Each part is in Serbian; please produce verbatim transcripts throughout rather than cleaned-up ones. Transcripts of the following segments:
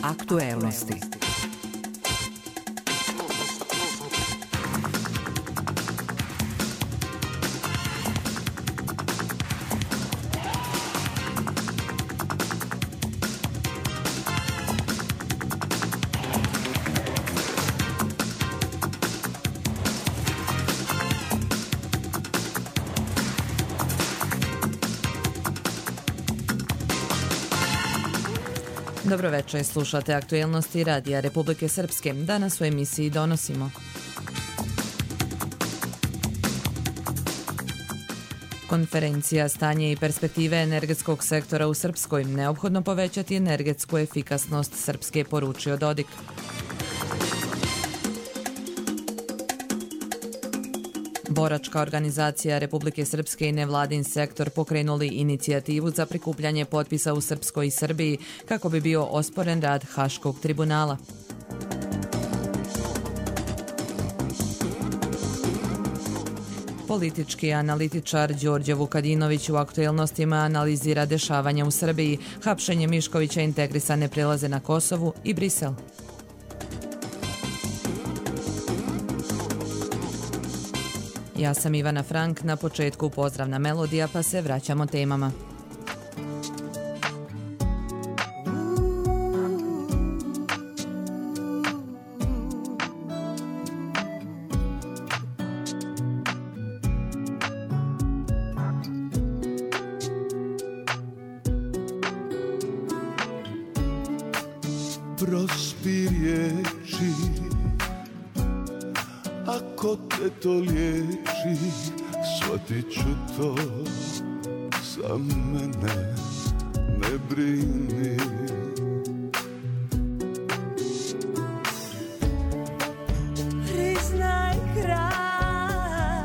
Aktuelnosti. Dobroveče, slušate aktuelnosti Radija Republike Srpske. Danas u emisiji donosimo: konferencija Stanje i perspektive energetskog sektora u Srpskoj, neophodno povećati energetsku efikasnost Srpske, poručio Dodik. Boračka organizacija Republike Srpske i nevladin sektor pokrenuli inicijativu za prikupljanje potpisa u Srpskoj i Srbiji kako bi bio osporen rad Haškog tribunala. Politički analitičar Đorđe Vukadinović u aktuelnostima analizira dešavanja u Srbiji, hapšenje Miškovića, integrisane prelaze na Kosovu i Brisel. Ja sam Ivana Frank, na početku pozdravna melodija, pa se vraćamo temama. Prospi riječi, ako te to liječi, shvatit ću to, za mene ne brini. Priznaj kraj,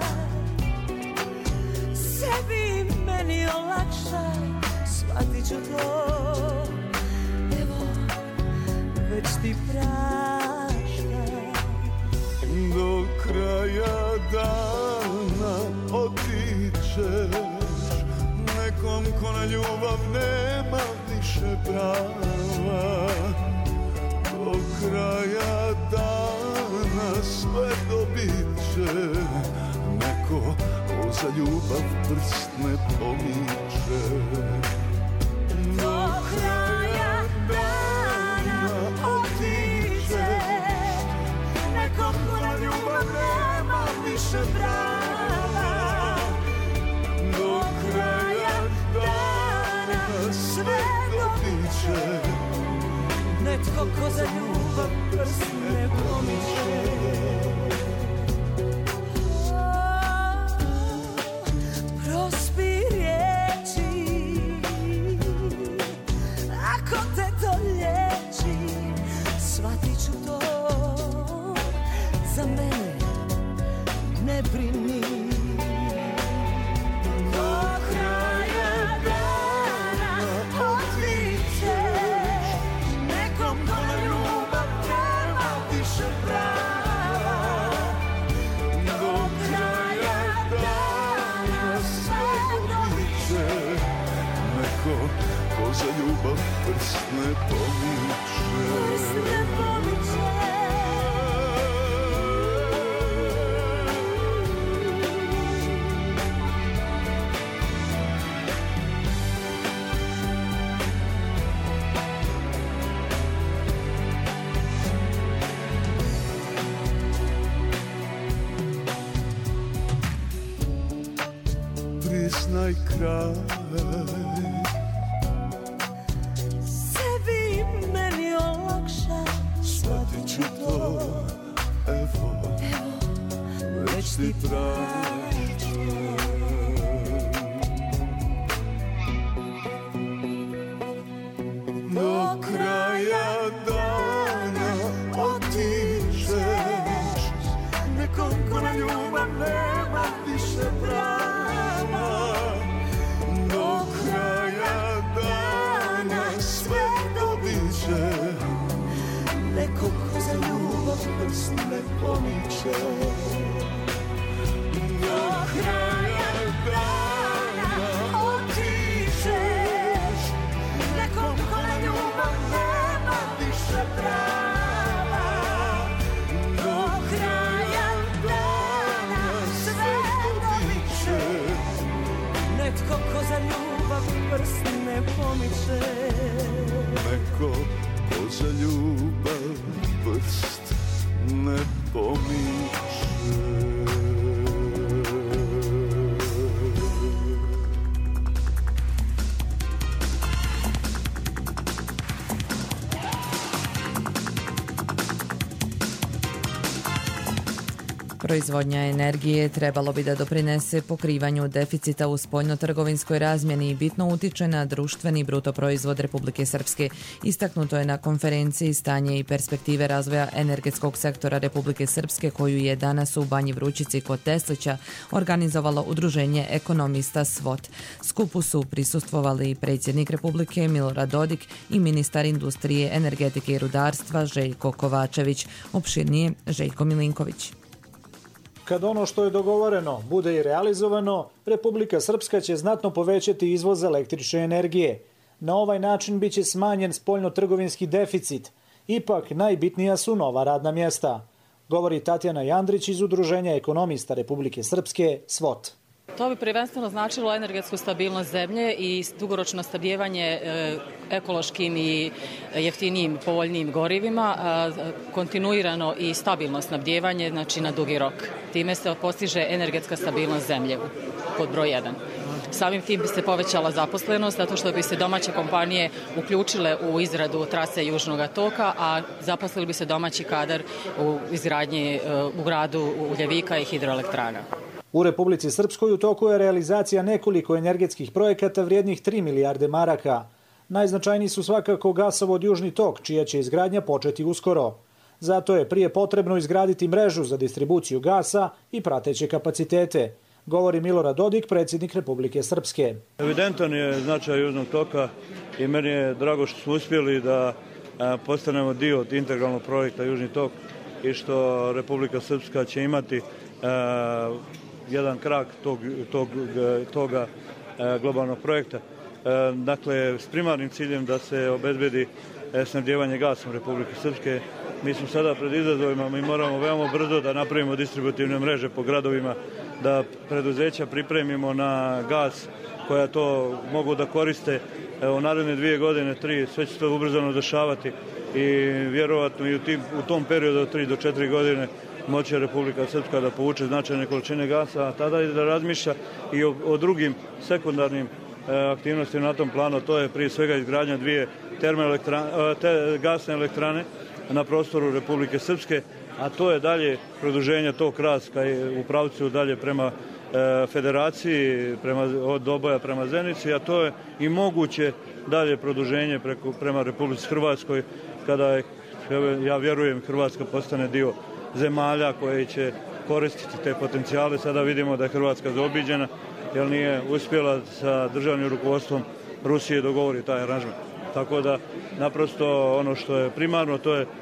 sebi i meni olakšaj, shvatit ću to, evo, već ti praštam. Do kraja dana otićeš nekom ko na ljubav nema više prava. Do kraja dana sve dobit će neko ko za ljubav prst ne pomiče. Do kraja dana otićeš nekom ko na ljubav nema više prava. Do kraja dana sve dobit će netko ko za ljubav prst ne pomiče. Prospi riječi, ako te to liječi, shvatit ću to, za mene ne brini. Do kraja dana otićeš nekom ko na ljubav nema više prava. Do kraja dana sve dobit će neko ko za ljubav prst ne pomiče. Prst ne pomiče. Priznaj kraj, sebi i meni olakšaj, shvatit ću to, evo, već ti praštam. Do kraja dana otićeš nekom ko na ljubav nema više prava. Do kraja dana sve dobit će neko ko za ljubav prst ne pomiče. Do kraja dana otićeš nekom ko na ljubav ne netko ko za ljubav prst ne pomiče. Neko ko za ljubav prst ne pomiče. Proizvodnja energije trebalo bi da doprinese pokrivanju deficita u spoljnotrgovinskoj razmjeni i bitno utiče na društveni bruto proizvod Republike Srpske. Istaknuto je na konferenciji Stanje i perspektive razvoja energetskog sektora Republike Srpske koju je danas u Banji Vrućici kod Teslića organizovalo Udruženje ekonomista SWOT. Skupu su prisustvovali predsjednik Republike Milorad Dodik i ministar industrije, energetike i rudarstva Željko Kovačević. Opširnije Željko Milinković. Kad ono što je dogovoreno bude i realizovano, Republika Srpska će znatno povećati izvoz električne energije. Na ovaj način biće smanjen spoljnotrgovinski deficit. Ipak najbitnija su nova radna mjesta, govori Tatjana Jandrić iz Udruženja ekonomista Republike Srpske SWOT. To bi prvenstveno značilo energetsku stabilnost zemlje i dugoročno snabdijevanje ekološkim i jeftinijim, povoljnijim gorivima, kontinuirano i stabilno snabdijevanje, znači na dugi rok. Time se postiže energetska stabilnost zemlje pod broj jedan. Samim tim bi se povećala zaposlenost, zato što bi se domaće kompanije uključile u izradu trase Južnog toka, a zaposlili bi se domaći kadar u izgradnji u gradu Uljevika i hidroelektrana. U Republici Srpskoj u toku je realizacija nekoliko energetskih projekata vrijednih tri milijarde maraka. Najznačajniji su svakako gasovod Južni tok, čija će izgradnja početi uskoro. Zato je prije potrebno izgraditi mrežu za distribuciju gasa i prateće kapacitete, govori Milorad Dodik, predsjednik Republike Srpske. Evidentan je značaj Južnog toka i meni je drago što smo uspjeli da postanemo dio od integralnog projekta Južni tok i što Republika Srpska će imati jedan krak tog, tog, toga globalnog projekta. Dakle, s primarnim ciljem da se obezbedi snabdijevanje gasom Republike Srpske. Mi smo sada pred izazovima, mi moramo veoma brzo da napravimo distributivne mreže po gradovima, da preduzeća pripremimo na gas koja to mogu da koriste u naredne dvije godine, tri, sve će to ubrzano dešavati i vjerovatno i u, tim, u tom periodu od tri do četiri godine moće Republika Srpska da povuče značajne količine gasa, a tada i da razmišlja i o, o drugim sekundarnim e, aktivnostima na tom planu. To je prije svega izgradnja dvije termoelektrane, te, gasne elektrane na prostoru Republike Srpske, a to je dalje produženje tog kraska u pravcu dalje prema e, federaciji, prema, od Doboja prema Zenici, a to je i moguće dalje produženje preko, prema Republici Hrvatskoj, kada je, ja vjerujem, Hrvatska postane dio zemalja koje će koristiti te potencijale. Sada vidimo da je Hrvatska zaobiđena jer nije uspjela sa državnim rukovodstvom Rusije dogovori taj aranžman. Tako da naprosto ono što je primarno to je e,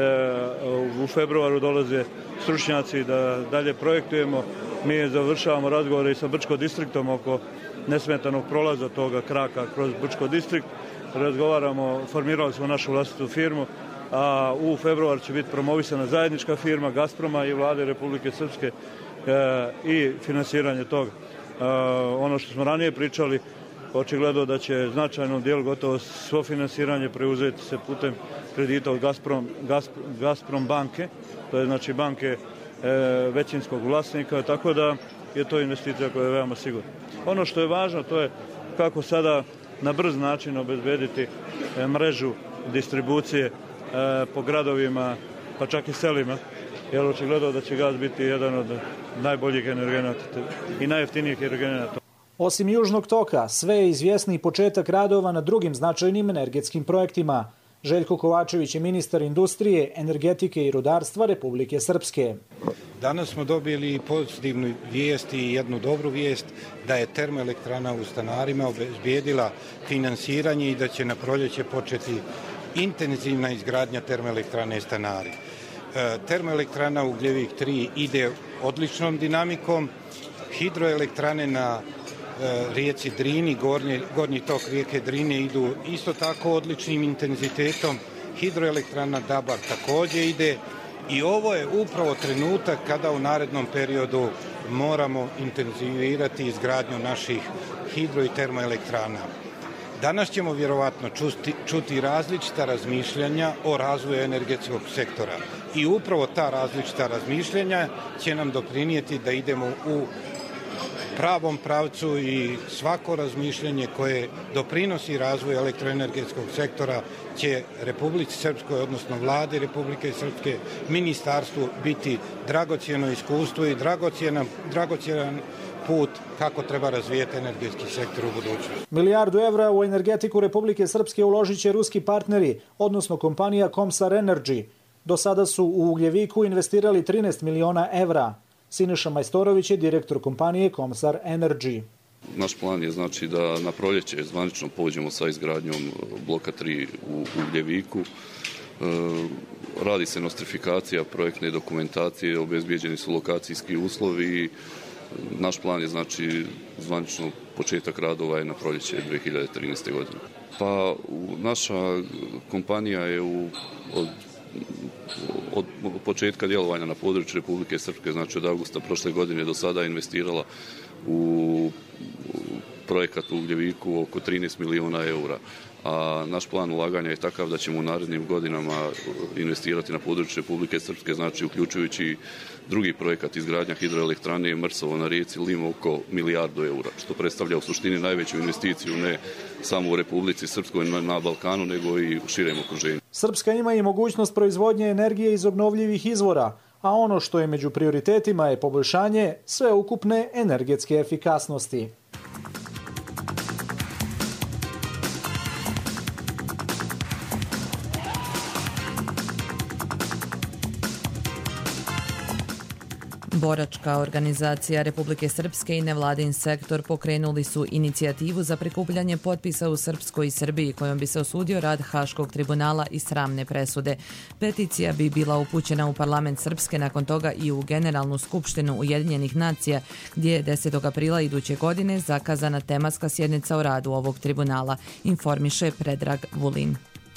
u februaru dolaze stručnjaci da dalje projektujemo. Mi završavamo razgovore i sa Brčko distriktom oko nesmetanog prolaza toga kraka kroz Brčko distrikt. Razgovaramo, formirali smo našu vlastitu firmu, a u februar će biti promovisana zajednička firma Gazproma i vlade Republike Srpske e, i finansiranje toga. E, ono što smo ranije pričali, očigledno da će značajnom dijelu gotovo svo finansiranje preuzeti se putem kredita od Gazprom, Gazprom, Gazprom banke, to je znači banke e, većinskog vlasnika, tako da je to investicija koja je veoma sigurna. Ono što je važno to je kako sada na brz način obezbediti e, mrežu distribucije po gradovima, pa čak i selima, jer očigledno da će gas biti jedan od najboljih energenata i najjeftinijih energenata. Osim Južnog toka, sve je izvjesni početak radova na drugim značajnim energetskim projektima. Željko Kovačević je ministar industrije, energetike i rudarstva Republike Srpske. Danas smo dobili pozitivnu vijest i jednu dobru vijest da je termoelektrana u Stanarima obezbijedila finansiranje i da će na proljeće početi intenzivna izgradnja termoelektrane Stanari. E, termoelektrana Ugljevik tri ide odličnom dinamikom. Hidroelektrane na e, rijeci Drini, gornji, gornji tok rijeke Drine idu isto tako odličnim intenzitetom. Hidroelektrana Dabar također ide i ovo je upravo trenutak kada u narednom periodu moramo intenzivirati izgradnju naših hidro i termoelektrana. Danas ćemo vjerovatno čuti, čuti različita razmišljanja o razvoju energetskog sektora. I upravo ta različita razmišljanja će nam doprinijeti da idemo u pravom pravcu i svako razmišljanje koje doprinosi razvoju elektroenergetskog sektora će Republici Srpskoj, odnosno vladi Republike Srpske, ministarstvu biti dragocjeno iskustvo i dragocjenan, dragocjenan put kako treba razvijeti energetski sektor u budućnosti. Milijardu evra u energetiku Republike Srpske uložit će ruski partneri, odnosno kompanija Komsar Energy. Do sada su u Ugljeviku investirali trinaest miliona evra. Siniša Majstorović je direktor kompanije Komsar Energy. Naš plan je znači da na proljeće zvanično pođemo sa izgradnjom bloka tri u Ugljeviku. E, radi se nostrifikacija projektne dokumentacije, obezbijeđeni su lokacijski uslovi. Naš plan je znači zvanično početak radova je na proljeće dvije hiljade trinaeste. godine. Pa naša kompanija je u, od od početka djelovanja na području Republike Srpske, znači od avgusta prošle godine do sada investirala u projekat u Ugljeviku oko trinaest miliona eura. A naš plan ulaganja je takav da ćemo u narednim godinama investirati na području Republike Srpske, znači uključujući drugi projekat izgradnja hidroelektrane Mrsovo na rijeci Lim oko milijardu eura, što predstavlja u suštini najveću investiciju ne samo u Republici Srpskoj na Balkanu, nego i u širem okruženju. Srpska ima i mogućnost proizvodnje energije iz obnovljivih izvora, a ono što je među prioritetima je poboljšanje sveukupne energetske efikasnosti. Boračka organizacija Republike Srpske i nevladin sektor pokrenuli su inicijativu za prikupljanje potpisa u Srpskoj i Srbiji kojom bi se osudio rad Haškog tribunala i sramne presude. Peticija bi bila upućena u parlament Srpske, nakon toga i u Generalnu skupštinu Ujedinjenih nacija, gdje je desetog aprila iduće godine zakazana tematska sjednica o radu ovog tribunala, informiše Predrag Vulin.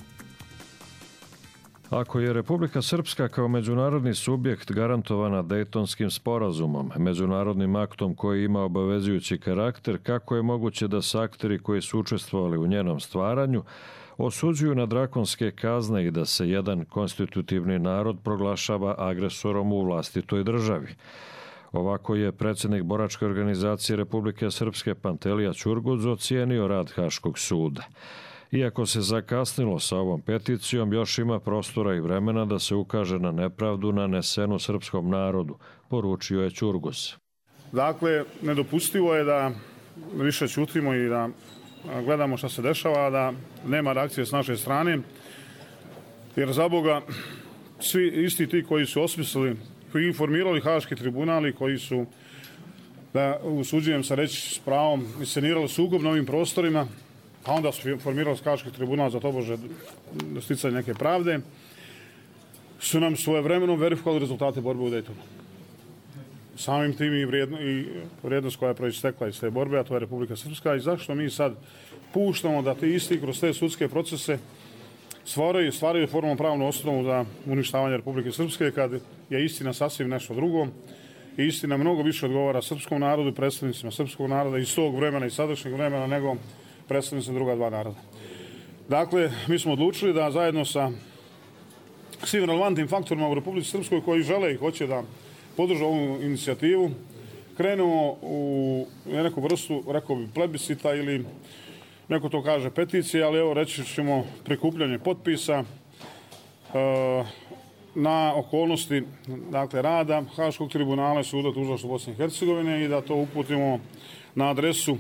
Ako je Republika Srpska kao međunarodni subjekt garantovana Dejtonskim sporazumom, međunarodnim aktom koji ima obavezujući karakter, kako je moguće da se akteri koji su učestvovali u njenom stvaranju osuđuju na drakonske kazne i da se jedan konstitutivni narod proglašava agresorom u vlastitoj državi? Ovako je predsjednik Boračke organizacije Republike Srpske Pantelija Ćurguz ocijenio rad Haškog suda. Iako se zakasnilo sa ovom peticijom, još ima prostora i vremena da se ukaže na nepravdu nanesenu srpskom narodu, poručio je Ćurguz. Dakle, nedopustivo je da više ćutimo i da gledamo šta se dešava, da nema reakcije s naše strane, jer za Boga svi isti ti koji su osmislili, koji informirali Haški tribunal i koji su, da usuđujem se reći s pravom, iscenirali sukob na ovim prostorima, a onda su formirali Haški tribunal za tobože sticanje neke pravde, su nam svojevremeno verifikovali rezultate borbe u Dejtonu. Samim tim i, vrijedno, i vrijednost koja je proistekla iz te borbe, a to je Republika Srpska. I zašto mi sad puštamo da ti isti kroz te sudske procese stvaraju, stvaraju formalno pravnu osnovu za uništavanje Republike Srpske, kad je istina sasvim nešto drugo. I istina mnogo više odgovara srpskom narodu, predstavnicima srpskog naroda iz tog vremena i sadašnjeg vremena nego predstavnicima druga dva naroda. Dakle, mi smo odlučili da zajedno sa svim relevantnim faktorima u Republici Srpskoj koji žele i hoće da podrže ovu inicijativu, krenemo u neku vrstu, rekao bi, plebiscita ili neko to kaže peticije, ali evo reći ćemo prikupljanje potpisa e, na okolnosti, dakle, rada Haškog tribunala i suda tužilaštva Bosne i Hercegovine i da to uputimo na adresu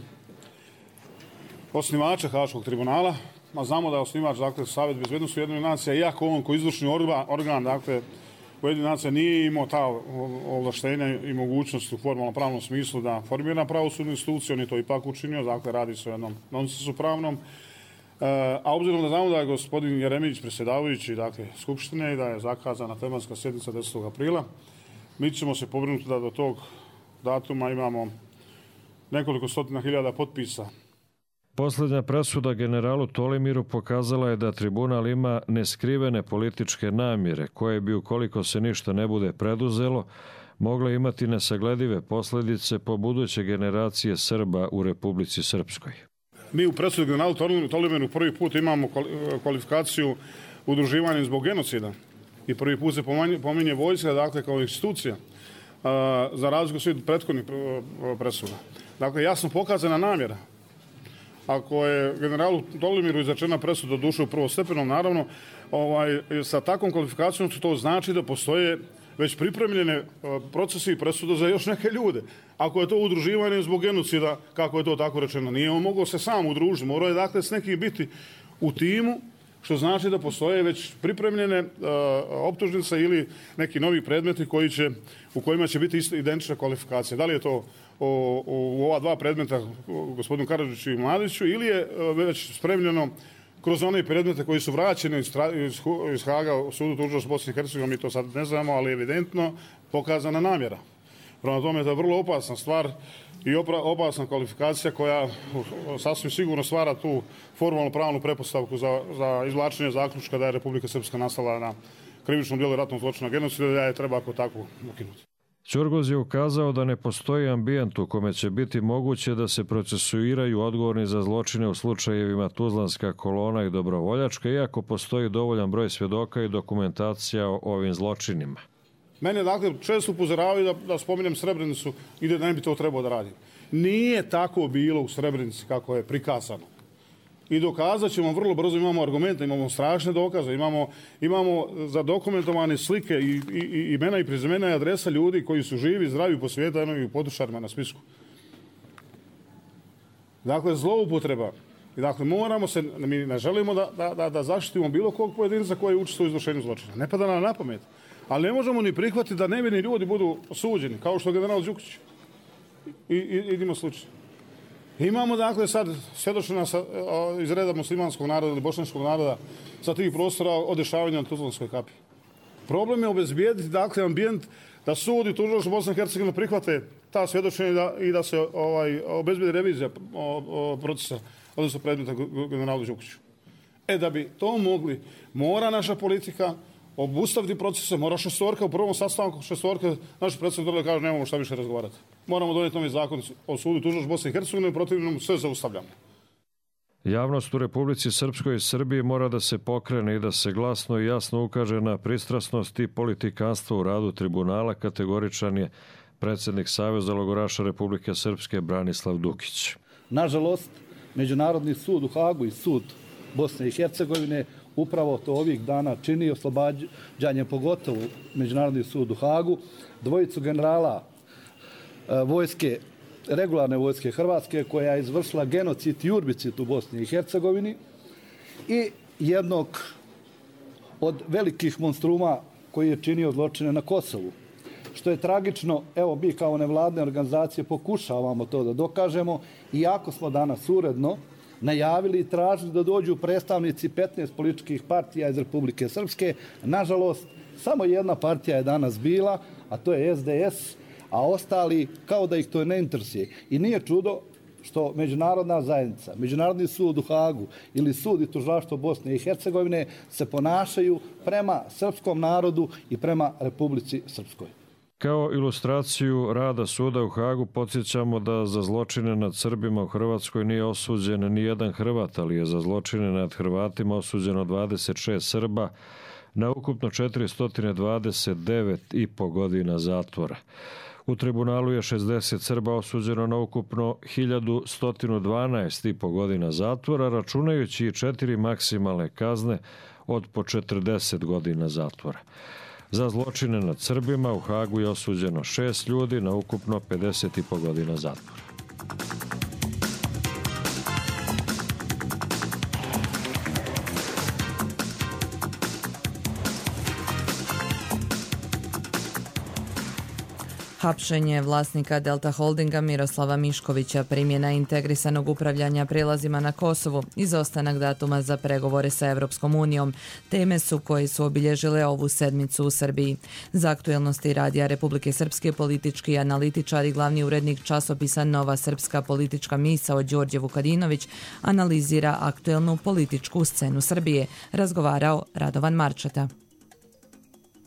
osnivača Haškog tribunala, a znamo da je osnivač, dakle, Savet bezbednosti Ujedinjenih nacija, iako on koji izvršni organ, dakle, Ujedinjenih nacija nije imao ta ovlaštenja i mogućnost u formalno pravnom smislu da formira pravosudnu instituciju, on je to ipak učinio, dakle, radi se o jednom nonsensu pravnom. A obzirom da znamo da je gospodin Jeremić predsjedavajući, dakle, Skupštine i da je zakazana tematska sjednica desetog aprila, mi ćemo se pobrinuti da do tog datuma imamo nekoliko stotina hiljada potpisa. Posljednja presuda generalu Tolimiru pokazala je da tribunal ima neskrivene političke namjere koje bi, ukoliko se ništa ne bude preduzelo, mogle imati nesagledive posljedice po buduće generacije Srba u Republici Srpskoj. Mi u presudi generalu Tolimeru prvi put imamo kvalifikaciju udruživanja zbog genocida i prvi put se pominje vojska, dakle, kao institucija, za razliku svih prethodnih presuda. Dakle, jasno pokazana namjera. Ako je generalu Tolimiru izrečena presuda, doduše u prvostepenom, naravno, ovaj, sa takvom kvalifikacijom to znači da postoje već pripremljene procesi i presude za još neke ljude. Ako je to udruživanje zbog genocida, kako je to tako rečeno, nije on mogao se sam udružiti, morao je dakle s nekim biti u timu, što znači da postoje već pripremljene uh, optužnice ili neki novi predmeti koji će, u kojima će biti isto identična kvalifikacija. Da li je to o, o, u ova dva predmeta, gospodinu Karadžiću i Mladiću, ili je uh, već spremljeno kroz one predmete koji su vraćeni iz, iz, iz Haga u sudu tužilaštva Bosne i Hercegovine, mi to sad ne znamo, ali evidentno pokazana namjera. Prema tome, to je vrlo opasna stvar i opra, opasna kvalifikacija koja sasvim sigurno stvara tu formalno pravnu pretpostavku za, za izvlačenje zaključka da je Republika Srpska nastala na krivičnom dijelu ratnog zločina genocida, da je treba ako tako ukinuti. Ćorgoz je ukazao da ne postoji ambijent u kome će biti moguće da se procesuiraju odgovorni za zločine u slučajevima Tuzlanska kolona i Dobrovoljačka, iako postoji dovoljan broj svjedoka i dokumentacija o ovim zločinima. Mene, dakle, često upozoravaju da, da spominjem Srebrenicu i da ne bi to trebao da radim. Nije tako bilo u Srebrenici kako je prikazano. I dokazat ćemo vrlo brzo, imamo argumente, imamo strašne dokaze, imamo, imamo zadokumentovane slike i, i, i imena i prezimena i adresa ljudi koji su živi, zdravi po svijetu, eno i u podušarima na spisku. Dakle, zloupotreba. I dakle, moramo se, mi ne želimo da, da, da, da zaštitimo bilo kog pojedinca koji učestvuje u izvršenju zločina. Ne pada nam na pamet. Ali ne možemo ni prihvatiti da nevini ljudi budu osuđeni, kao što je general Đukić. I, i idimo slučaj. Imamo, dakle, sad svjedočena iz reda muslimanskog naroda ili bošnjačkog naroda sa tih prostora o dešavanju na Tuzlanskoj kapi. Problem je obezbijediti, dakle, ambijent da sud i tužilaštvo Bosne i Hercegovine prihvate ta svjedočenja i da, i da se ovaj, obezbijedi revizija o, o, procesa, odnosno predmeta generalu Đukiću. E, da bi to mogli, mora naša politika obustaviti procese, mora šestorka, u prvom sastanku šestorka, naši predsjednik da kaže nemamo šta više razgovarati. Moramo donijeti novi zakon o sudu tužilaštva Bosne i Hercegovine i protivnom sve zaustavljamo. Javnost u Republici Srpskoj i Srbiji mora da se pokrene i da se glasno i jasno ukaže na pristrasnost i politikanstvo u radu tribunala, kategoričan je predsjednik Saveza logoraša Republike Srpske Branislav Dukić. Nažalost, Međunarodni sud u Hagu i sud Bosne i Hercegovine upravo to ovih dana čini oslobađanje, pogotovo Međunarodni sud u Hagu, dvojicu generala e, vojske, regularne vojske Hrvatske koja je izvršila genocid i urbicid u Bosni i Hercegovini i jednog od velikih monstruma koji je činio zločine na Kosovu. Što je tragično, evo mi kao nevladne organizacije pokušavamo to da dokažemo, iako smo danas uredno najavili i tražili da dođu predstavnici petnaest političkih partija iz Republike Srpske. Nažalost, samo jedna partija je danas bila, a to je S D S, a ostali kao da ih to ne interesuje. I nije čudo što međunarodna zajednica, Međunarodni sud u Hagu ili sud i tužilaštvo Bosne i Hercegovine se ponašaju prema srpskom narodu i prema Republici Srpskoj. Kao ilustraciju rada suda u Hagu podsjećamo da za zločine nad Srbima u Hrvatskoj nije osuđen ni jedan Hrvat, ali je za zločine nad Hrvatima osuđeno dvadeset šest Srba na ukupno četiristo dvadeset devet i po godina zatvora. U tribunalu je šezdeset Srba osuđeno na ukupno hiljadu sto dvanaest i po godina zatvora, računajući i četiri maksimalne kazne od po četrdeset godina zatvora. Za zločine nad Srbima u Hagu je osuđeno šest ljudi na ukupno pedeset i po godina zatvora. Hapšenje vlasnika Delta Holdinga Miroslava Miškovića, primjena integrisanog upravljanja prijelazima na Kosovu, izostanak datuma za pregovore sa Evropskom unijom, teme su koje su obilježile ovu sedmicu u Srbiji. Za aktuelnosti Radija Republike Srpske politički analitičar i glavni urednik časopisa Nova srpska politička misao Đorđe Vukadinović analizira aktuelnu političku scenu Srbije. Razgovarao Radovan Marčeta.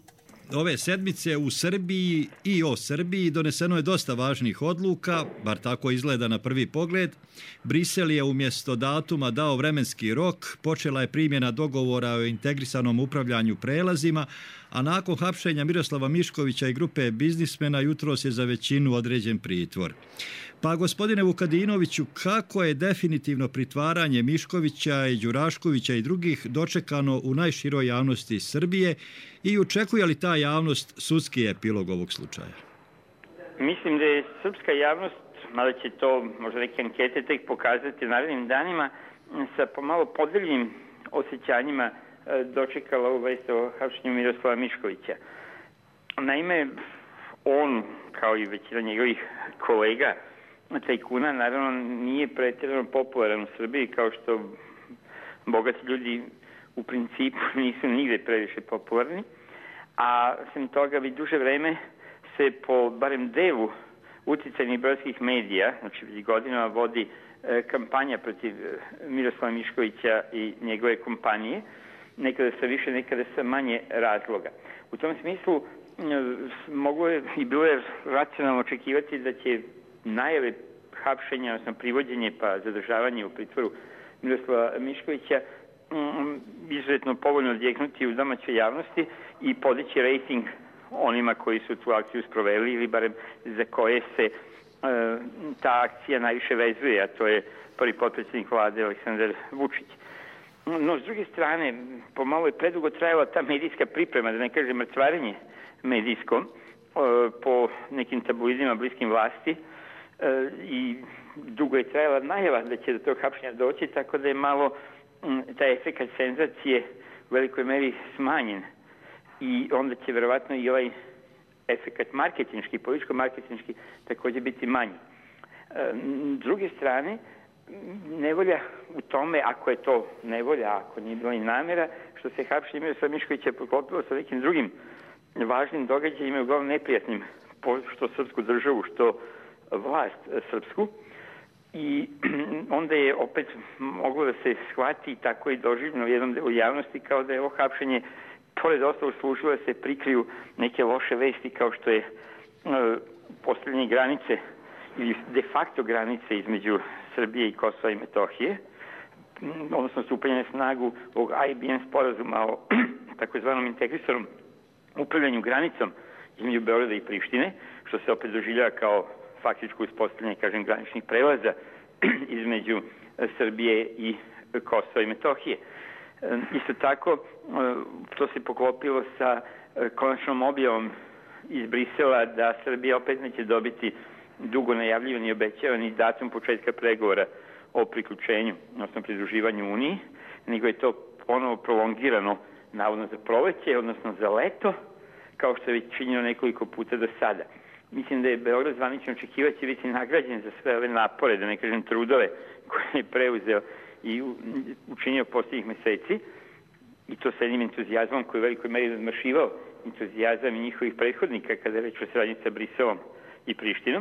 ove sedmice u Srbiji i o Srbiji doneseno je dosta važnih odluka, bar tako izgleda na prvi pogled. Brisel je umjesto datuma dao vremenski rok, počela je primjena dogovora o integrisanom upravljanju prelazima, a nakon hapšenja Miroslava Miškovića i grupe biznismena jutros je za većinu određen pritvor. Pa gospodine Vukadinoviću, kako je definitivno pritvaranje Miškovića i Đuraškovića i drugih dočekano u najširoj javnosti Srbije i očekuje li ta javnost sudski epilog ovog slučaja? Mislim da je srpska javnost, mada će to možda neke ankete tek pokazati u narednim danima, sa pomalo podeljenim osjećanjima dočekala ovu vest o hapšenju Miroslava Miškovića. Naime, on, kao i većina njegovih kolega, tajkuna, naravno nije pretjerano popularan u Srbiji, kao što bogati ljudi u principu nisu nigde previše popularni, a sem toga već duže vreme se po barem delu uticajnih beogradskih medija, znači već godinama vodi e, kampanja protiv Miroslava Miškovića i njegove kompanije, nekada sa više, nekada sa manje razloga. U tom smislu moglo je i bilo je racionalno očekivati da će najave hapšenja, odnosno privođenje pa zadržavanje u pritvoru Miroslava Miškovića izuzetno povoljno odjeknuti u domaćoj javnosti i podići rejting onima koji su tu akciju sproveli ili barem za koje se e, ta akcija najviše vezuje, a to je prvi potpredsjednik vlade Aleksandar Vučić. No, s druge strane, pomalo je predugo trajala ta medijska priprema, da ne kažem mrcvarenje medijsko, po nekim tabloidima bliskim vlasti i dugo je trajala najava da će do tog hapšenja doći, tako da je malo taj efekat senzacije u velikoj meri smanjen i onda će verovatno i ovaj efekat marketinški, političko-marketinški također biti manji. S druge strane, nevolja u tome, ako je to nevolja, ako nije bila i namjera, što se hapšenje Miroslava Miškovića poklopilo sa nekim drugim važnim događajima, uglavnom neprijatnim, što srpsku državu, što vlast srpsku. I onda je opet moglo da se shvati tako i doživljeno u jednom delu javnosti kao da je ovo hapšenje pored ostalog služilo da se prikriju neke loše vesti kao što je uh, postavljanje granice ili de facto granice između Srbije i Kosova i Metohije, odnosno stupanje na snagu ovog I B M sporazuma o takozvanom integrisanom upravljanju granicom između Beograda i Prištine, što se opet doživljava kao faktičko uspostavljanje, kažem, graničnih prelaza između Srbije i Kosova i Metohije. Isto tako, to se poklopilo sa konačnom objavom iz Brisela da Srbija opet neće dobiti dugo najavljivani i obećavani datum početka pregovora o priključenju, odnosno pridruživanju Uniji, nego je to ponovo prolongirano navodno za proleće, odnosno za leto, kao što je već činjeno nekoliko puta do sada. Mislim da je Beograd zvanično očekivati će biti nagrađen za sve ove napore, da ne kažem trudove koje je preuzeo i učinio posljednjih meseci, i to sa jednim entuzijazmom koji je u velikoj meri nadmašivao entuzijazam i njihovih prethodnika kada je reč o saradnji sa Briselom i Prištinom.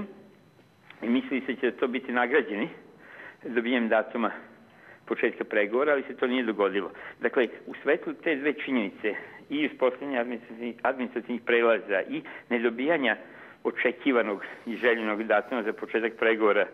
I misli se će da to biti nagrađeni dobijem datuma početka pregovora, ali se to nije dogodilo. Dakle, u svetlu te dve činjenice i uspostavljanja administrativnih, administrativnih prelaza i nedobijanja očekivanog i željenog datuma za početak pregovora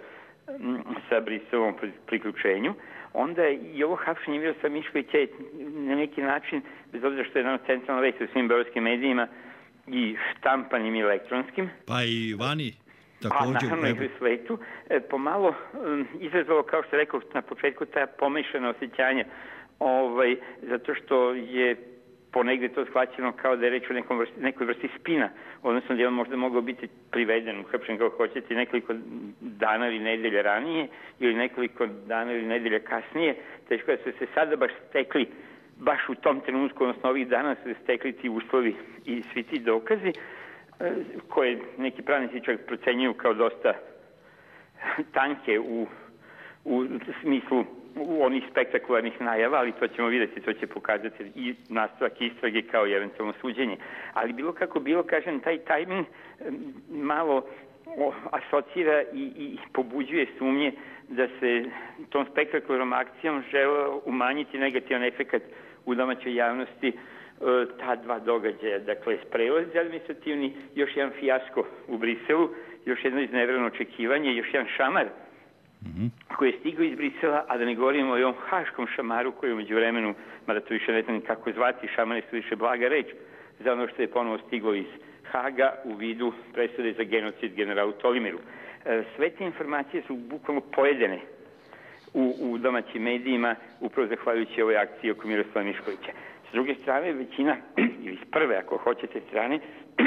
sa Briselom priključenju, onda i ovo hapšenje Miroslava Miškovića je na neki način, bez obzira što je jedan centralna vest u svim beogradskim medijima i štampanim i elektronskim, pa i vani također, pa naravno i u svetu, pomalo izazvalo, kao što rekao na početku, ta pomešana osjećanja, ovaj, zato što je ponegde to shvaćeno kao da je reč o nekom vrsti, nekoj vrsti spina, odnosno da je on možda mogao biti priveden, uhapšen kao hoćete, nekoliko dana ili nedelja ranije ili nekoliko dana ili nedelja kasnije, teško da su se sada baš stekli, baš u tom trenutku, odnosno ovih dana su se stekli ti uslovi i svi ti dokazi, koje neki pravnici čak procenjuju kao dosta tanke u, u smislu u onih spektakularnih najava, ali to ćemo vidjeti, to će pokazati i nastavak istrage kao i eventualno suđenje. Ali bilo kako bilo, kažem, taj tajming malo asocira i, i pobuđuje sumnje da se tom spektakularnom akcijom žele umanjiti negativan efekat u domaćoj javnosti ta dva događaja, dakle prevoz administrativni, još jedan fijasko u Briselu, još jedno iznevereno očekivanje, još jedan šamar mm-hmm. koji je stigao iz Brisela, a da ne govorimo o ovom haškom šamaru koji je umeđu vremenu, mada to više ne znam kako zvati, šamar je više blaga reč, za ono što je ponovo stiglo iz Haga u vidu presude za genocid generalu Tolimiru. Sve te informacije su bukvalno pojedene u, u domaćim medijima, upravo zahvaljujući ovoj akciji oko Miroslava Miškovića. S druge strane, većina, ili s prve, ako hoćete strane,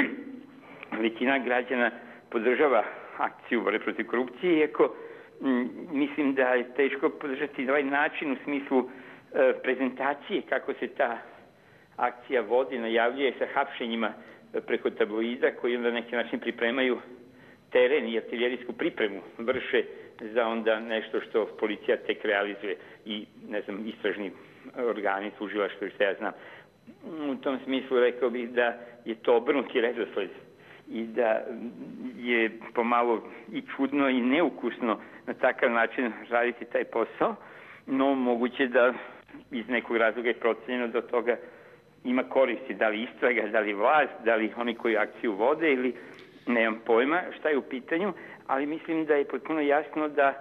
većina građana podržava akciju borbe protiv korupcije, iako m, mislim da je teško podržati na ovaj način u smislu e, prezentacije kako se ta akcija vodi, najavljuje sa hapšenjima preko tabloida koji onda na neki način pripremaju teren i artiljerijsku pripremu vrše za onda nešto što policija tek realizuje i, ne znam, istražni organi, tužilaštvo, što ja znam. U tom smislu rekao bih da je to obrnuti redosled i da je pomalo i čudno i neukusno na takav način raditi taj posao, no moguće da iz nekog razloga je procenjeno do toga ima koristi, da li istraga, da li vlast, da li oni koji akciju vode ili nemam pojma šta je u pitanju, ali mislim da je potpuno jasno da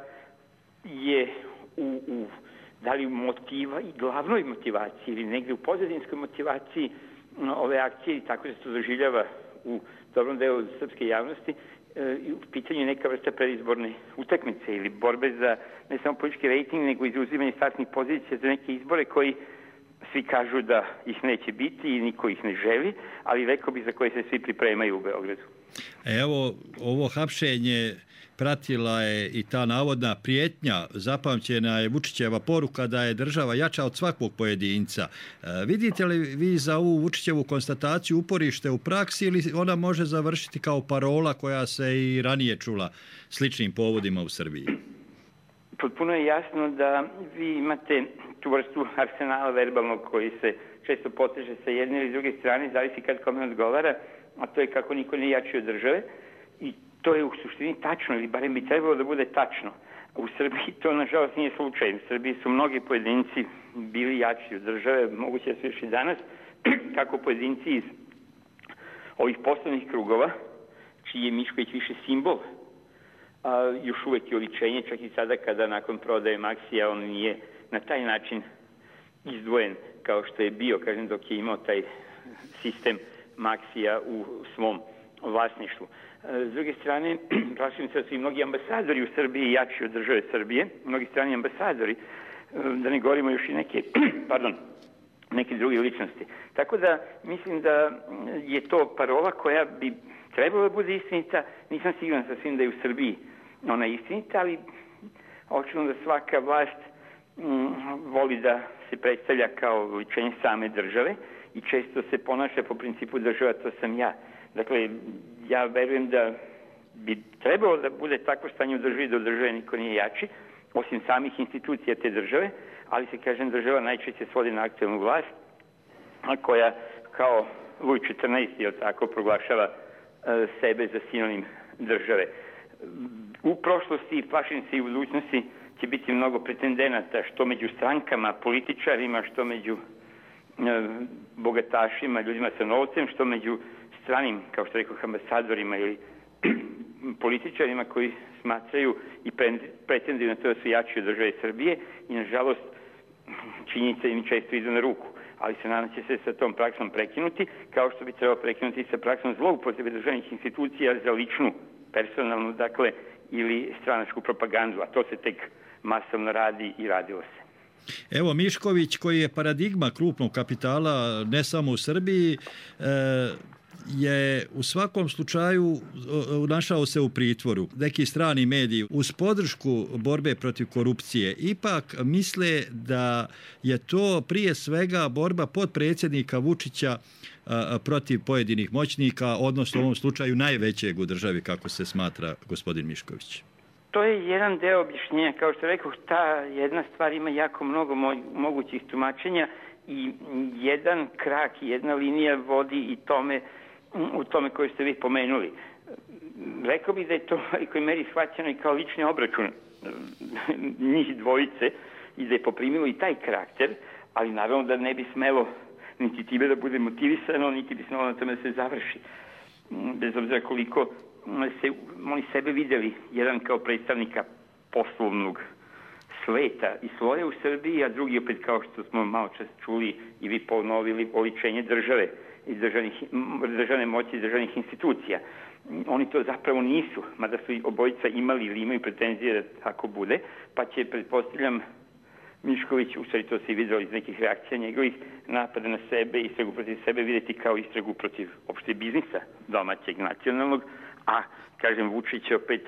je u, u da li motiva i glavnoj motivaciji ili negde u pozadinskoj motivaciji ove akcije i tako se to doživljava u dobrom delu srpske javnosti, u pitanju je neka vrsta predizborne utakmice ili borbe za ne samo politički rejting, nego i za uzimanje startnih pozicija za neke izbore koji svi kažu da ih neće biti i niko ih ne želi, ali rekao bi za koje se svi pripremaju u Beogradu. Evo, ovo hapšenje pratila je i ta navodna prijetnja, zapamćena je Vučićeva poruka da je država jača od svakog pojedinca. E, vidite li vi za ovu Vučićevu konstataciju uporište u praksi ili ona može završiti kao parola koja se i ranije čula sličnim povodima u Srbiji? Potpuno je jasno da vi imate tu vrstu arsenala verbalnog koji se često poteže sa jedne ili druge strane, zavisi kad kome odgovara, a to je kako niko nije jači od države i to je u suštini tačno, ili barem bi trebalo da bude tačno. U Srbiji to nažalost nije slučaj. U Srbiji su mnogi pojedinci bili jači od države, moguće da su još i danas, kako pojedinci iz ovih poslovnih krugova, čiji je Mišković više simbol, a još uvek je oličenje, čak i sada kada nakon prodaje Maksija on nije na taj način izdvojen kao što je bio, kažem, dok je imao taj sistem Maksija u svom vlasništvu. S druge strane, plašim se da su i mnogi ambasadori u Srbiji jači od države Srbije, mnogi strani ambasadori, da ne govorimo još i neke, pardon, neke druge ličnosti. Tako da mislim da je to parola koja bi trebala da bude istinita. Nisam siguran sa svim da je u Srbiji ona istinita, ali očigledno da svaka vlast m, voli da se predstavlja kao ličenje same države i često se ponaša po principu država, to sam ja. Dakle, ja verujem da bi trebalo da bude takvo stanje u državi da u države niko nije jači, osim samih institucija te države, ali se, kažem, država najčešće svodi na aktuelnu vlast, koja kao Luj četrnaesti, jel tako, proglašava e, sebe za sinonim države. U prošlosti, plašim se i u budućnosti, će biti mnogo pretendenata, što među strankama, političarima, što među e, bogatašima, ljudima sa novcem, što među stranim, kao što rekao, ambasadorima ili političarima koji smatraju i pretenduju na to da su jači od države Srbije i, nažalost, činjenica im često idu na ruku. Ali se nadam će se sa tom praksom prekinuti, kao što bi trebalo prekinuti sa praksom zloupotrebe državnih institucija za ličnu, personalnu, dakle, ili stranačku propagandu, a to se tek masovno radi i radilo se. Evo, Mišković, koji je paradigma krupnog kapitala ne samo u Srbiji, e, je u svakom slučaju našao se u pritvoru. Neki strani mediji uz podršku borbe protiv korupcije ipak misle da je to prije svega borba potpredsjednika Vučića protiv pojedinih moćnika, odnosno u ovom slučaju najvećeg u državi, kako se smatra gospodin Mišković. To je jedan deo objašnjenja. Kao što rekao, ta jedna stvar ima jako mnogo mogućih tumačenja i jedan krak, jedna linija vodi i tome u tome koje ste vi pomenuli. Rekao bih da je to u velikoj meri shvaćeno i kao lični obračun njih dvojice i da je poprimilo i taj karakter, ali naravno da ne bi smelo niti time da bude motivisano, niti bi se na tome da se završi. Bez obzira koliko se oni sebe videli jedan kao predstavnika poslovnog sveta i sloja u Srbiji, a drugi opet, kao što smo malo čas čuli i vi ponovili, oličenje države i državnih, državne moći i državnih institucija. Oni to zapravo nisu, mada su obojica imali ili imaju pretenzije da tako bude, pa će, pretpostavljam, Mišković, u stvari to se i vidjelo iz nekih reakcija njegovih, napada na sebe i istragu protiv sebe vidjeti kao istragu protiv opšte biznisa domaćeg, nacionalnog, a, kažem, Vučić opet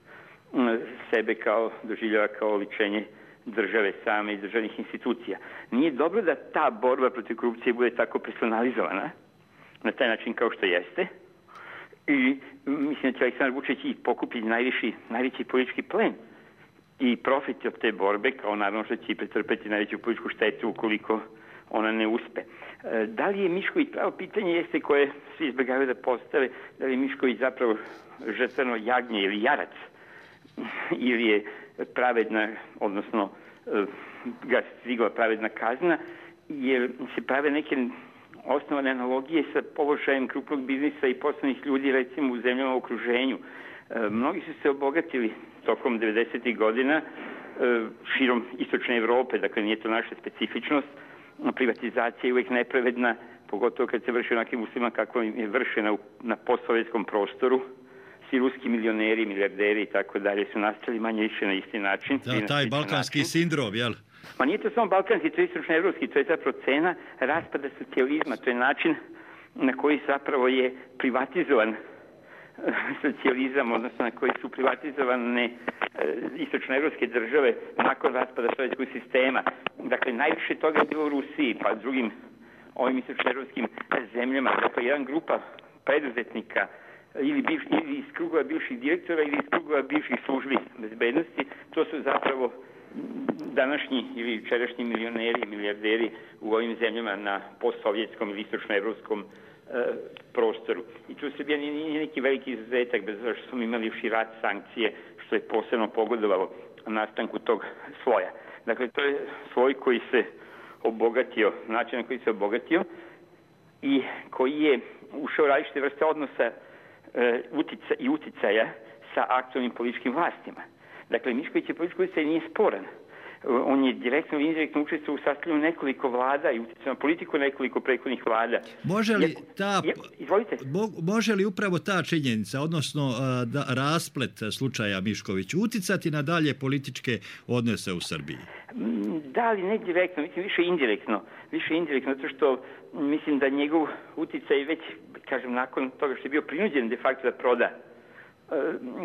sebe kao doživljava kao oličenje države same i državnih institucija. Nije dobro da ta borba protiv korupcije bude tako personalizovana na taj način kao što jeste i mislim da će Aleksandar Vučić i pokupiti najviši, najveći politički plen i profit od te borbe, kao naravno što će i pretrpeti najveću političku štetu ukoliko ona ne uspe. Da li je Mišković, pravo pitanje jeste koje svi izbjegavaju da postave, da li je Mišković zapravo žrtveno jagnje ili jarac, ili je pravedna, odnosno ga stigla pravedna kazna, jer se prave neke osnovane analogije sa položajem krupnog biznisa i poslovnih ljudi, recimo u zemljama u okruženju. Mnogi su se obogatili tokom devedesetih godina širom istočne Evrope, dakle nije to naša specifičnost. Privatizacija je uvijek nepravedna, pogotovo kad se vrši onakim uslovima kako je vršena na postsovjetskom prostoru. Svi ruski milioneri, milijarderi i tako dalje su nastali manje više na isti način. Da, taj balkanski način. Sindrom, jel? Ma nije to samo balkanski, to je istočno evropski, to je zapravo cena raspada socijalizma, to je način na koji zapravo je privatizovan socijalizam, odnosno na koji su privatizovane istočnoevropske države nakon raspada sovjetskog sistema. Dakle, najviše toga je bilo u Rusiji, pa drugim ovim istočnoevropskim zemljama. Dakle, jedan grupa preduzetnika ili, bivš, ili iz krugova bivših direktora ili iz krugova bivših službi bezbednosti, to su zapravo današnji ili jučerašnji milioneri i milijarderi u ovim zemljama na postsovjetskom ili istočnoevropskom e, prostoru. I tu Srbija nije neki veliki izuzetak, bez obzira što smo imali još i rat, sankcije, što je posebno pogodovalo nastanku tog sloja. Dakle, to je sloj koji se obogatio, način na koji se obogatio i koji je ušao različite vrste odnosa e, utica i uticaja sa aktualnim političkim vlastima. Dakle, Mišković je politički utjecaj nije sporan. On je direktno ili indirektno učestvovao u sastavljanju nekoliko vlada i utjecao na politiku nekoliko prethodnih vlada. Može li, ta, je, izvolite. Može li upravo ta činjenica, odnosno da, rasplet slučaja Mišković, uticati na dalje političke odnose u Srbiji? Da, ali ne direktno, mislim više indirektno. Više indirektno, zato što mislim da njegov utjecaj već, kažem, nakon toga što je bio prinuđen de facto da proda uh,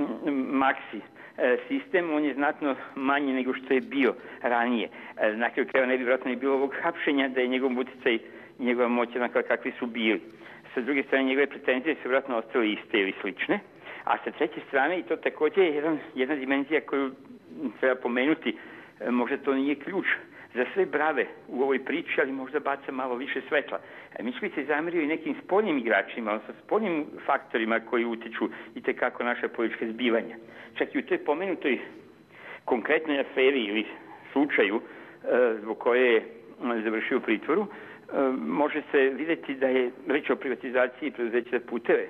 Maxi sistem, on je znatno manji nego što je bio ranije. Na kraju krajeva ne bi vjerojatno ni bilo ovog hapšenja da je njegov utjecaj i njegova moć jednaka kakvi su bili. Sa druge strane, njegove pretenzije su vjerojatno ostale iste ili slične. A sa treće strane, i to također je jedan, jedna dimenzija koju treba pomenuti, možda to nije ključ za sve brave u ovoj priči, ali možda baca malo više svetla. Mišković se zamerio i nekim spoljnim igračima, odnosno spoljnim faktorima koji utiču i tekako naša politička zbivanja. Čak i u toj pomenutoj konkretnoj aferi ili slučaju zbog koje je završio u pritvoru, može se vidjeti da je reč o privatizaciji preduzeća Puteve.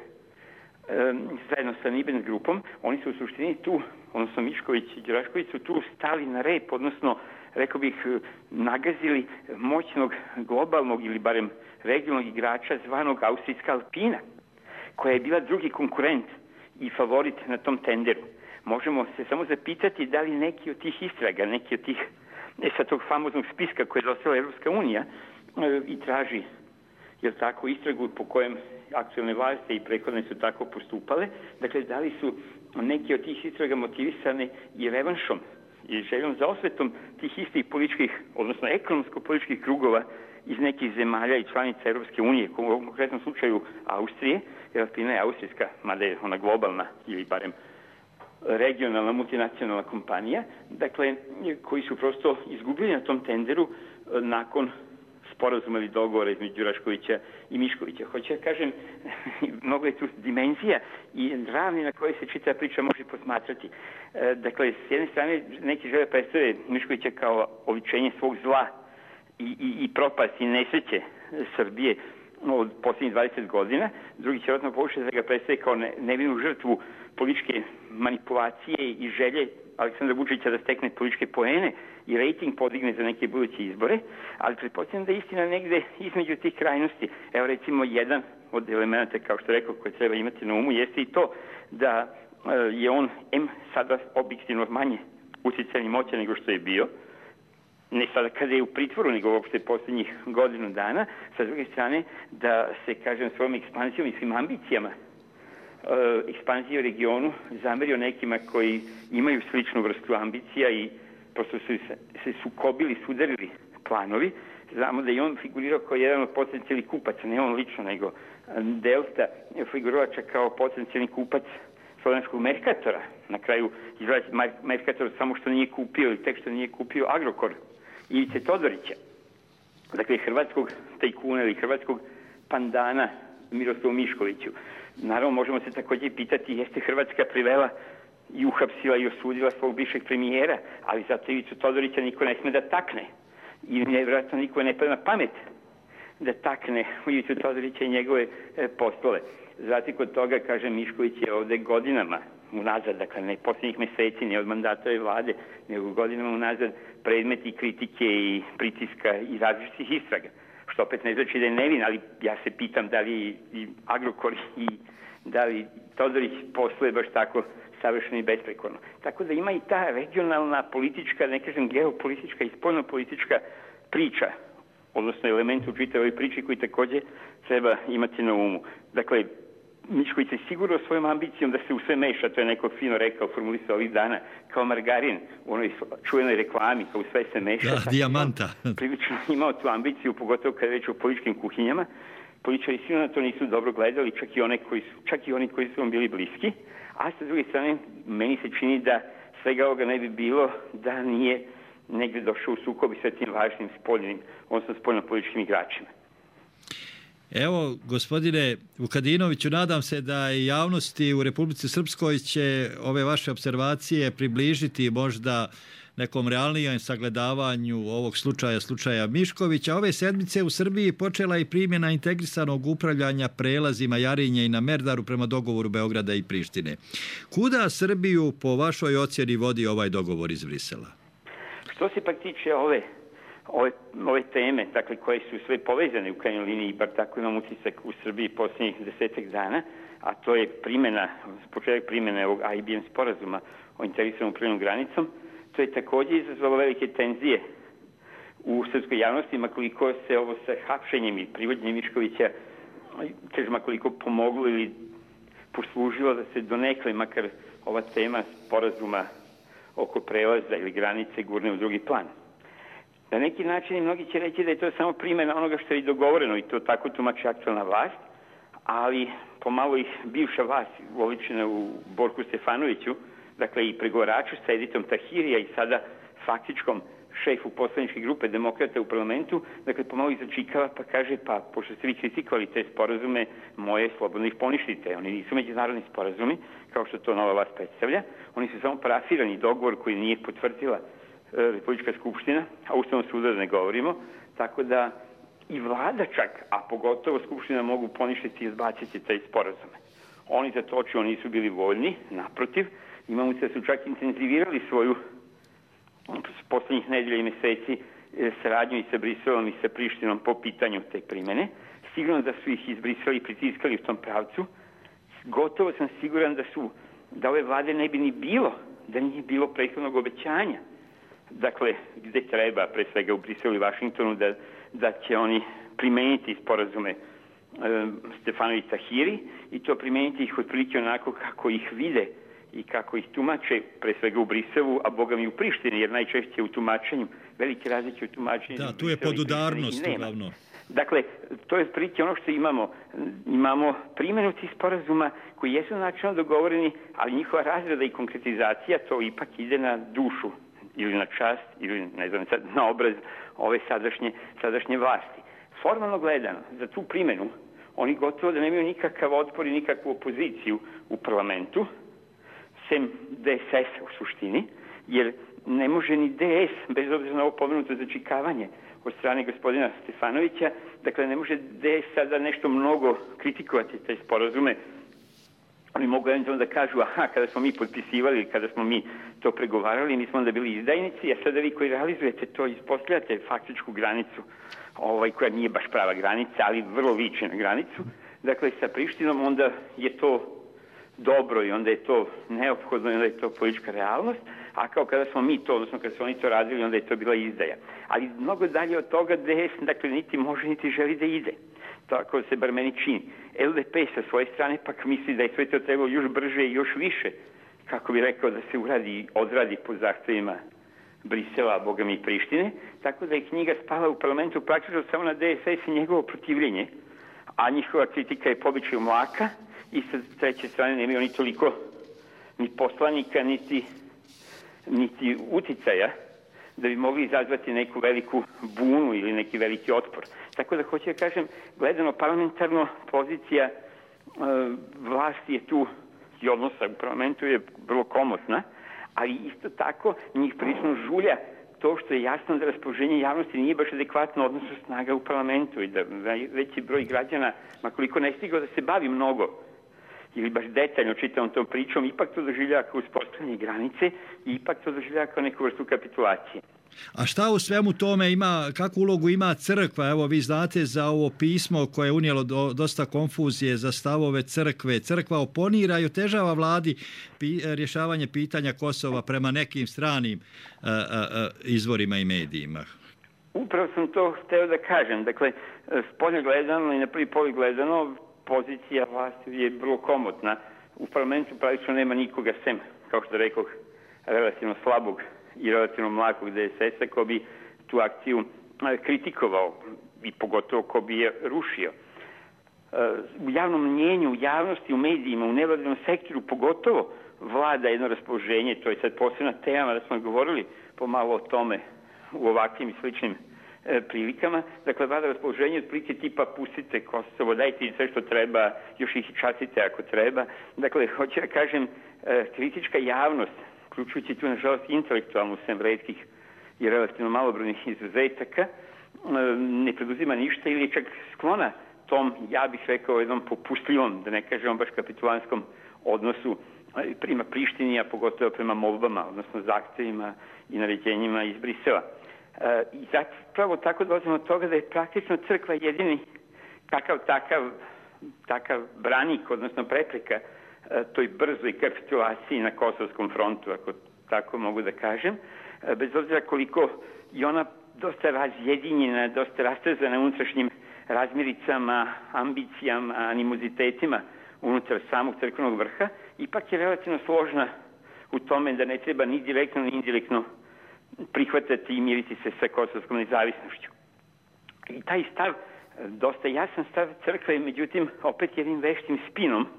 Zajedno sa Nibens grupom, oni su u suštini tu, odnosno Mišković i Đurašković su tu stali na rep, odnosno rekao bih, nagazili moćnog globalnog ili barem regionalnog igrača zvanog Austrijska Alpina, koja je bila drugi konkurent i favorit na tom tenderu. Možemo se samo zapitati da li neki od tih istraga, neki od tih, ne sa tog famoznog spiska koje je dostavila Evropska unija i traži, jer tako, istragu po kojem aktualne vlasti i prethodne su tako postupale, dakle, da li su neki od tih istraga motivisane i revanšom i željom za osvetom tih istih političkih, odnosno ekonomsko-političkih krugova iz nekih zemalja i članica Europske unije, u ovom konkretnom slučaju Austrije, jer Alpina je austrijska, mada je ona globalna ili barem regionalna multinacionalna kompanija, dakle, koji su prosto izgubili na tom tenderu nakon sporazuma ili dogovora između Đuraškovića i Miškovića. Hoće da kažem, mnogo je tu dimenzija i ravni na kojoj se čita priča može posmatrati. E, dakle, s jedne strane, neki žele predstave Miškovića kao oličenje svog zla i, i, i propasti i nesreće Srbije od posljednjih dvadeset godina, drugi će vjerojatno pokušati da ga predstavi kao ne, nevinu žrtvu političke manipulacije i želje Aleksandra Vučića da stekne političke poene i rejting podigne za neke buduće izbore, ali pretpostavljam da je istina negde između tih krajnosti. Evo recimo jedan od elementa, kao što rekao, koje treba imati na umu, jeste i to da je on em sada objektivno manje utjecajni moćan nego što je bio, ne sada kada je u pritvoru, nego uopšte posljednjih godinu dana, sa druge strane da se, kažem, svojom ekspansijom i svim ambicijama ekspanzije u regionu zamerio nekima koji imaju sličnu vrstu ambicija i prosto su se sukobili, sudarili planovi. Znamo da je on figurirao kao jedan od potencijalnih kupaca, ne on lično, nego Delta figurira čak kao potencijalni kupac slovenskog Merkatora. Na kraju izgleda Merkator samo što nije kupio ili tek što nije kupio Agrokor Ivice Todorića. Dakle, hrvatskog tajkuna ili hrvatskog pandana Miroslavu Miškoviću. Naravno, možemo se također pitati jeste Hrvatska privela i uhapsila i osudila svog bivšeg premijera, ali zato Ivicu Todorića niko ne sme da takne. I nevjerojatno niko ne pada na pamet da takne Ivicu Todorića i njegove e, poslove. Zatim kod toga, kaže, Mišković je ovde godinama unazad, dakle ne posljednjih meseci, ne od mandatove vlade, nego godinama unazad predmeti kritike i pritiska i različitih istraga. Što opet ne znači da je nevin, ali ja se pitam da li i Agrokor i da li Todorić posluje baš tako savršeno i besprekorno. Tako da ima i ta regionalna politička, ne kažem geopolitička i spoljnopolitička priča, odnosno element u čitavoj priči koji također treba imati na umu. Dakle, Mišković je sigurno svojom ambicijom da se u sve meša, to je neko fino rekao, formulisao ovih dana, kao margarin u onoj čuvenoj reklami, kao u sve se meša. Da, dijamanta. Prilično imao tu ambiciju, pogotovo kada je reč o političkim kuhinjama. Političari sigurno to nisu dobro gledali, čak i, one koji su, čak i oni koji su vam bili bliski. A sa druge strane, meni se čini da svega ovoga ne bi bilo da nije negdje došao u sukob i sve tim važnim spoljnim, odnosno spoljno-političkim igračima. Evo, gospodine Vukadinoviću, nadam se da i javnosti u Republici Srpskoj će ove vaše observacije približiti možda nekom realnijem sagledavanju ovog slučaja, slučaja Miškovića. Ove sedmice u Srbiji počela i primjena integrisanog upravljanja prelazima Jarinje i na Merdaru prema dogovoru Beograda i Prištine. Kuda Srbiju po vašoj ocjeni vodi ovaj dogovor iz Brisela? Što se pak tiče ove Ove, ove teme, dakle, koje su sve povezane u krajnjoj liniji, bar tako imam utisak u Srbiji posljednjih desetak dana, a to je primjena, početak primjene ovog I B M sporazuma o integrisanom upravljanju granicom, to je također izazvalo velike tenzije u srpskoj javnosti, makoliko se ovo sa hapšenjem i privođenjem Miškovića, kažem, makoliko pomoglo ili poslužilo da se donekle, makar ova tema sporazuma oko prelaza ili granice gurne u drugi plan. Na neki način mnogi će reći da je to samo primjena onoga što je dogovoreno i to tako tumači aktualna vlast, ali pomalo ih bivša vlast uličena u Borku Stefanoviću, dakle i pregovaraču sa Editom Tahirija i sada faktičkom šefu poslaničke grupe demokrata u parlamentu, dakle pomalo ih začikava pa kaže pa pošto ste vi kritikovali te sporazume, moje slobodno ih poništite. Oni nisu međunarodni sporazumi, kao što to nova vlast predstavlja, oni su samo parafirani dogovor koji nije potvrdila Republička skupština, a Ustavnom sudu da ne govorimo, tako da i vlada čak, a pogotovo skupština mogu poništiti i izbaciti taj sporazume. Oni za to oni nisu bili voljni, naprotiv, imamo se da su čak intenzivirali svoju poslednjih nedelja i meseci saradnju i sa Briselom i sa Prištinom po pitanju te primene. Sigurno da su ih izbrisali i pritiskali u tom pravcu. Gotovo sam siguran da su, da ove vlade ne bi ni bilo, da nije bilo prethodnog obećanja. Dakle, gde treba, pre svega u Briselu i Vašingtonu, da, da će oni primeniti sporazume e, Stefanović Tahiri i to primeniti ih otprilike onako kako ih vide i kako ih tumače, pre svega u Briselu, a boga mi u Prištini, jer najčešće u tumačenju, velike razlike u tumačenju. Da, tu je podudarnost uglavnom. Dakle, to je otprilike ono što imamo. Imamo primjenu tih sporazuma koji jesu načinno dogovoreni, ali njihova razrada i konkretizacija to ipak ide na dušu ili na čast, ili ne znam, na obraz ove sadašnje, sadašnje vlasti. Formalno gledano, za tu primjenu, oni gotovo da nemaju nikakav otpor i nikakvu opoziciju u parlamentu, sem D S S u suštini, jer ne može ni D S, bez obzira na ovo pomenuto začikavanje od strane gospodina Stefanovića, dakle ne može D S sada nešto mnogo kritikovati te sporazume. Oni mogu eventualno da kažu, aha, kada smo mi potpisivali, kada smo mi to pregovarali, mi smo onda bili izdajnici, a sada vi koji realizujete to, ispostavljate faktičku granicu, ovaj, koja nije baš prava granica, ali vrlo liči na granicu. Dakle, sa Prištinom onda je to dobro i onda je to neophodno i onda je to politička realnost, a kao kada smo mi to, odnosno kada su oni to radili, onda je to bila izdaja. Ali mnogo dalje od toga D S, dakle, niti može, niti želi da ide. Tako se bar meni čini. L D P sa svoje strane pak misli da je sve to trebalo još brže i još više, kako bi rekao, da se uradi i odradi po zahtevima Brisela, a boga mi i Prištine, tako da je knjiga spala u parlamentu praktično samo na D S S i njegovo protivljenje, a njihova kritika je pobičaj mlaka i sa treće strane nemaju ni toliko ni poslanika, niti, niti uticaja da bi mogli izazvati neku veliku bunu ili neki veliki otpor. Tako da hoću da kažem, gledano parlamentarno, pozicija e, vlasti je tu i odnosa u parlamentu je vrlo komotna, ali isto tako njih prilično žulja to što je jasno da raspoloženje javnosti nije baš adekvatno odnosu snaga u parlamentu i da veći broj građana, makoliko ne stigao da se bavi mnogo ili baš detaljno čitavom tom pričom, ipak to doživljava kao uspostavljanje granice i ipak to doživljava kao neku vrstu kapitulacije. A šta u svemu tome ima, kakvu ulogu ima crkva? Evo, vi znate za ovo pismo koje je unijelo do, dosta konfuzije za stavove crkve. Crkva oponira i otežava vladi pi, rješavanje pitanja Kosova prema nekim stranim a, a, a, izvorima i medijima. Upravo sam to hteo da kažem. Dakle, spolja gledano i na prvi pogled gledano, pozicija vlasti je vrlo komotna. U parlamentu pravično nema nikoga sem, kao što rekoh, relativno slabog i relativno mlakog D S S-a ko bi tu akciju kritikovao i pogotovo ko bi je rušio. U javnom mnjenju, u javnosti, u medijima, u nevladinom sektoru pogotovo vlada jedno raspoloženje, to je sad posebna tema da smo govorili pomalo o tome u ovakvim i sličnim prilikama. Dakle, vlada raspoloženje otprilike tipa pustite Kosovo, dajte im sve što treba, još ih častite ako treba. Dakle, hoću da kažem, kritička javnost, uključujući tu, nažalost, intelektualnu sem retkih i relativno malobrojnih izuzetaka, ne preduzima ništa ili je čak sklona tom, ja bih rekao, jednom popustljivom, da ne kažemo baš kapitulanskom odnosu prema Prištini, a pogotovo prema molbama, odnosno zahtevima i naređenjima iz Brisela. I zapravo tako dolazimo od toga da je praktično crkva jedini takav, takav, takav branik, odnosno prepreka toj brzoj kapitulaciji na Kosovskom frontu, ako tako mogu da kažem, bez obzira koliko i ona dosta razjedinjena, dosta rastezana unutrašnjim razmiricama, ambicijama, animozitetima unutar samog crkvenog vrha, ipak je relativno složna u tome da ne treba ni direktno ni indirektno prihvatati i miriti se sa kosovskom nezavisnošću. I taj stav, dosta jasan stav crkve je, međutim, opet jednim veštim spinom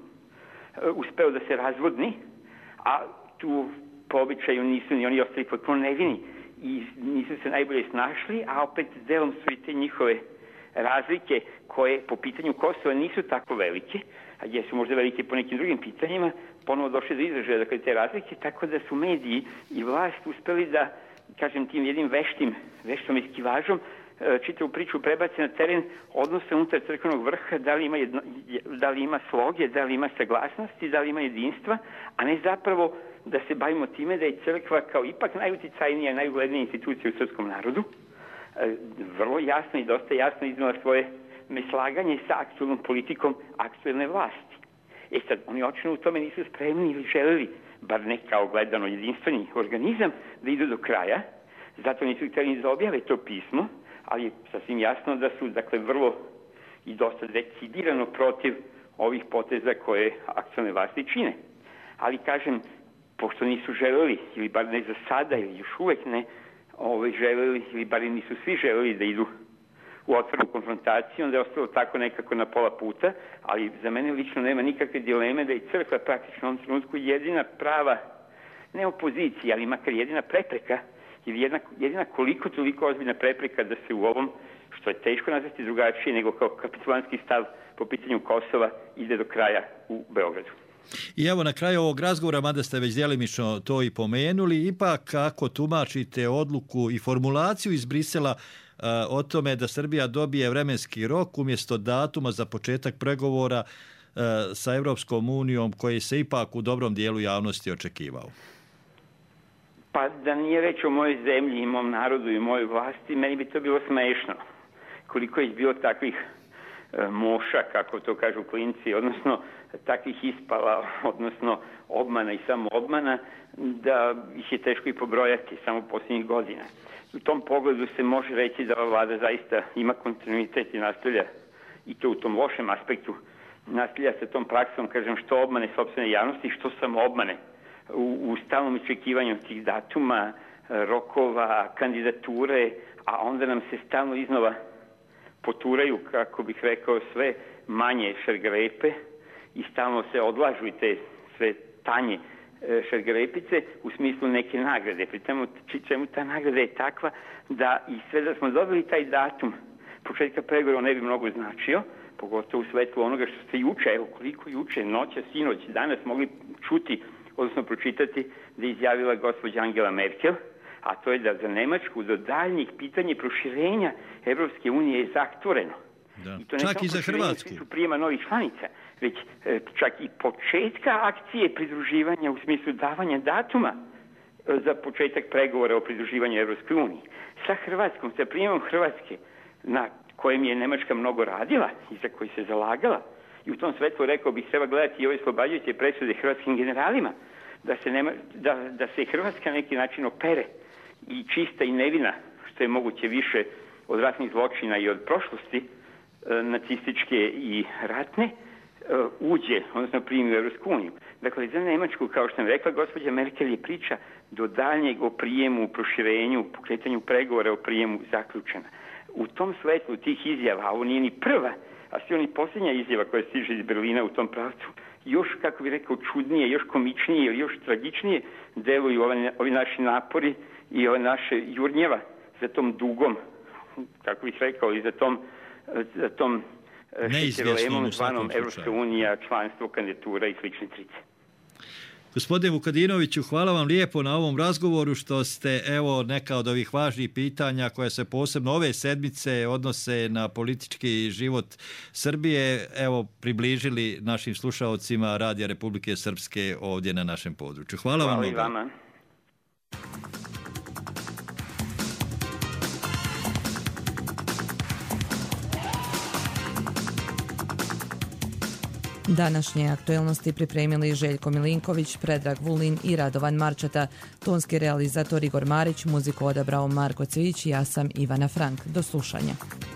uspeo da se razvodni, a tu po običaju nisu ni oni ostali potpuno nevini i nisu se najbolje snašli, a opet delom su i te njihove razlike koje po pitanju Kosova nisu tako velike, a jesu možda velike po nekim drugim pitanjima, ponovo došli do izražaja, dakle, te razlike, tako da su mediji i vlast uspeli da, kažem, tim jednim veštim, veštom eskivažom čitavu priču prebaci na teren odnose unutar crkvenog vrha, da li ima, jedno, da li ima sloge, da li ima saglasnosti, da li ima jedinstva, a ne zapravo da se bavimo time da je crkva kao ipak najuticajnija, najuglednija institucija u srpskom narodu, vrlo jasno i dosta jasno iznala svoje neslaganje sa aktualnom politikom aktualne vlasti. E sad, oni očinu u tome nisu spremni ili želeli, bar ne kao gledano jedinstveni organizam, da idu do kraja, zato nisu htjeli da objave to pismo, ali je sasvim jasno da su, dakle, vrlo i dosta decidirano protiv ovih poteza koje aktualne vlasti čine. Ali, kažem, pošto nisu želeli, ili bar ne za sada, ili još uvek ne, ovaj, želeli, ili bar nisu svi želeli da idu u otvorenu konfrontaciju, onda je ostalo tako nekako na pola puta, ali za mene lično nema nikakve dileme da je crkva praktično u ovom trenutku jedina prava, ne opozicija, ali makar jedina prepreka, ili jedna, jedina koliko toliko ozbiljna prepreka da se u ovom, što je teško nazvati drugačije nego kao kapitulanski stav po pitanju Kosova, ide do kraja u Beogradu. I evo na kraju ovog razgovora, mada ste već djelimično to i pomenuli, ipak kako tumačite odluku i formulaciju iz Brisela uh, o tome da Srbija dobije vremenski rok umjesto datuma za početak pregovora uh, sa Evropskom unijom koji se ipak u dobrom dijelu javnosti očekivao? Pa da nije reč o mojoj zemlji i mom narodu i mojoj vlasti, meni bi to bilo smešno. Koliko je bilo takvih e, moša, kako to kažu klinci, odnosno takvih ispala, odnosno obmana i samo obmana, da ih je teško i pobrojati samo posljednjih godina. U tom pogledu se može reći da ova vlada zaista ima kontinuitet i nastavlja, i to u tom lošem aspektu, nastavlja se tom praksom, kažem, što obmane sopstvene javnosti, što samo obmane u, u stalnom iščekivanju tih datuma, rokova, kandidature, a onda nam se stalno iznova poturaju, kako bih rekao, sve manje šargarepe i stalno se odlažu i te sve tanje šargarepice u smislu neke nagrade. Pri temu, čemu ta nagrada je takva da i sve da smo dobili taj datum početka pregovora ne bi mnogo značio, pogotovo u svetlu onoga što ste juče, evo koliko juče, noća, sinoć, danas mogli čuti, odnosno pročitati da je izjavila gospođa Angela Merkel, a to je da za Nemačku do daljnjih pitanja proširenja Evropske unije je zatvoreno. Da. I to ne čak i za Hrvatsku. Prijema novih članica, već e, čak i početka akcije pridruživanja u smislu davanja datuma e, za početak pregovora o pridruživanju Evropskoj uniji. Sa Hrvatskom, sa prijemom Hrvatske, na kojem je Nemačka mnogo radila i za koji se zalagala, i u tom svetlu rekao bih treba gledati i ove oslobađajuće presude hrvatskim generalima, da se, nema, da, da se Hrvatska na neki način opere i čista i nevina, što je moguće više od ratnih zločina i od prošlosti, e, nacističke i ratne, e, uđe, odnosno primi u Evropsku uniju. Dakle, za Nemačku, kao što sam rekla, gospođa Merkel je priča do daljnjeg o prijemu, pokretanju, pokretanju pregovora o prijemu zaključena. U tom svetlu tih izjava, a ovo nije ni prva, a sve oni posljednja izjava koja stiže iz Berlina u tom pravcu, još, kako bih rekao, čudnije, još komičnije ili još tragičnije deluju ovi, ovi naši napori i ove naše jurnjeva za tom dugom, kako bih rekao, i za tom, za tom šećerlemom zvanom Evropska unija, članstvo, kandidatura i slične trice. Gospodine Vukadinoviću, hvala vam lijepo na ovom razgovoru što ste, evo, neka od ovih važnih pitanja koja se posebno ove sedmice odnose na politički život Srbije, evo, približili našim slušaocima Radija Republike Srpske ovdje na našem području. Hvala, hvala vam. Hvala i vama. Današnje aktuelnosti pripremili Željko Milinković, Predrag Vulin i Radovan Marčata. Tonski realizator Igor Marić, muziku odabrao Marko Cvić i ja sam Ivana Frank. Do slušanja.